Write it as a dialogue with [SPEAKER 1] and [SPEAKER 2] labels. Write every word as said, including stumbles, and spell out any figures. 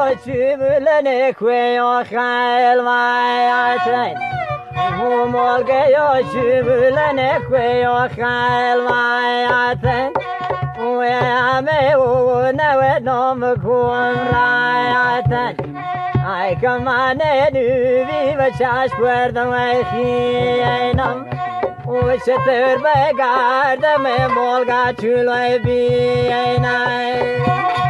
[SPEAKER 1] چیبلن کوی خیل وایتن مولگه چیبلن کوی خیل وایتن و همه و نوید نام کن رایتن ای کمان دوی و چشم بردم ای خینم و چطور بگردم مولگه چلوی بینم